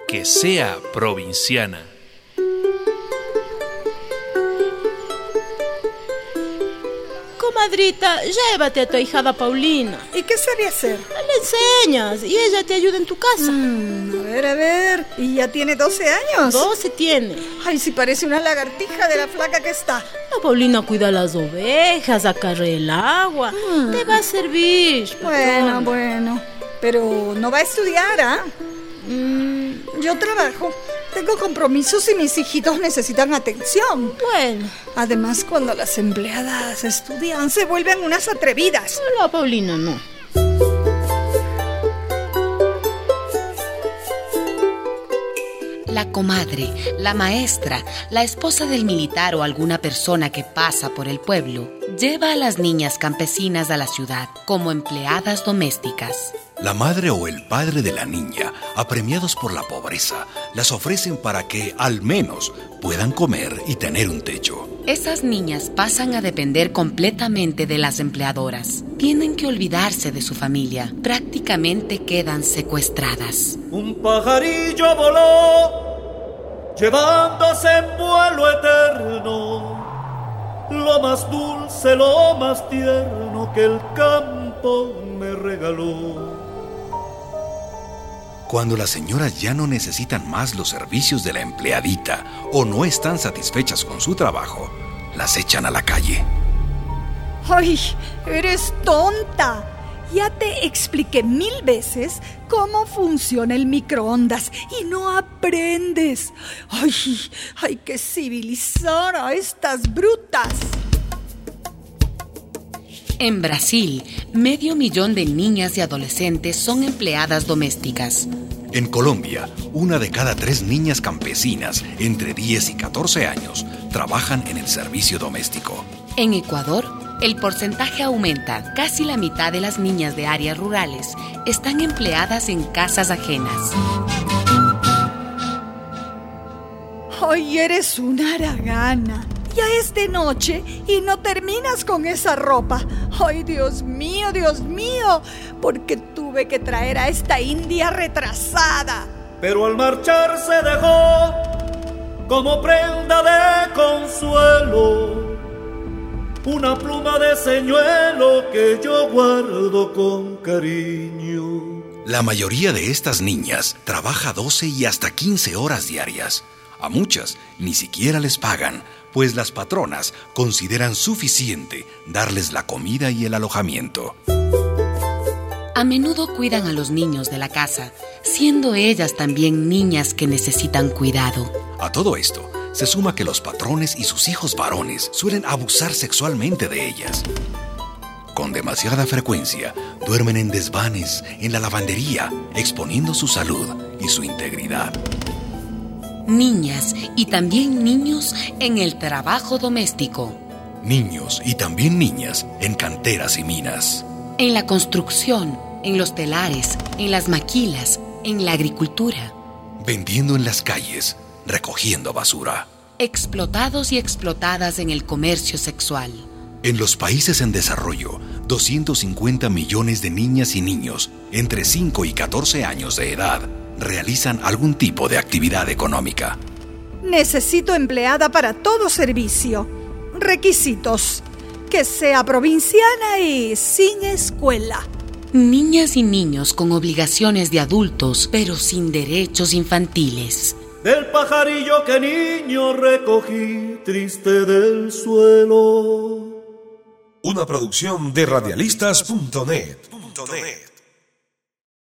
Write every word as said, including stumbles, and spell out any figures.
que sea provinciana. Comadrita, llévate a tu ahijada Paulina. ¿Y qué sabe hacer? Le enseñas y ella te ayuda en tu casa. Mm, a ver, a ver. ¿Y ya tiene doce años? doce tiene. Ay, si parece una lagartija de la flaca que está. La Paulina cuida las ovejas, acarrea el agua. Mm. Te va a servir, patrona. Bueno, bueno. Pero no va a estudiar, ¿ah? ¿eh? Mm. Yo trabajo. Tengo compromisos y mis hijitos necesitan atención. Bueno. Además, cuando las empleadas estudian, se vuelven unas atrevidas. No, la Paulina no. La comadre, la maestra, la esposa del militar o alguna persona que pasa por el pueblo, lleva a las niñas campesinas a la ciudad como empleadas domésticas. La madre o el padre de la niña, apremiados por la pobreza, las ofrecen para que, al menos, puedan comer y tener un techo. Esas niñas pasan a depender completamente de las empleadoras. Tienen que olvidarse de su familia. Prácticamente quedan secuestradas. Un pajarillo voló, llevándose en vuelo eterno lo más dulce, lo más tierno que el campo me regaló. Cuando las señoras ya no necesitan más los servicios de la empleadita o no están satisfechas con su trabajo, las echan a la calle. ¡Ay, eres tonta! Ya te expliqué mil veces cómo funciona el microondas y no aprendes. ¡Ay, hay que civilizar a estas brutas! En Brasil, medio millón de niñas y adolescentes son empleadas domésticas. En Colombia, una de cada tres niñas campesinas entre diez y catorce años trabajan en el servicio doméstico. En Ecuador, el porcentaje aumenta. Casi la mitad de las niñas de áreas rurales están empleadas en casas ajenas. ¡Ay, eres una haragana! Ya es de noche y no terminas con esa ropa. ¡Ay, Dios mío, Dios mío! Porque tuve que traer a esta india retrasada. Pero al marchar se dejó como prenda de consuelo una pluma de señuelo que yo guardo con cariño. La mayoría de estas niñas trabaja doce y hasta quince horas diarias. A muchas ni siquiera les pagan, pues las patronas consideran suficiente darles la comida y el alojamiento. A menudo cuidan a los niños de la casa, siendo ellas también niñas que necesitan cuidado. A todo esto, se suma que los patrones y sus hijos varones suelen abusar sexualmente de ellas. Con demasiada frecuencia, duermen en desvanes, en la lavandería, exponiendo su salud y su integridad. Niñas y también niños en el trabajo doméstico. Niños y también niñas en canteras y minas. En la construcción, en los telares, en las maquilas, en la agricultura. Vendiendo en las calles, recogiendo basura. Explotados y explotadas en el comercio sexual. En los países en desarrollo, doscientos cincuenta millones de niñas y niños entre cinco y catorce años de edad realizan algún tipo de actividad económica. Necesito empleada para todo servicio. Requisitos: que sea provinciana y sin escuela. Niñas y niños con obligaciones de adultos, pero sin derechos infantiles. Del pajarillo que niño recogí, triste del suelo. Una producción de radialistas punto net.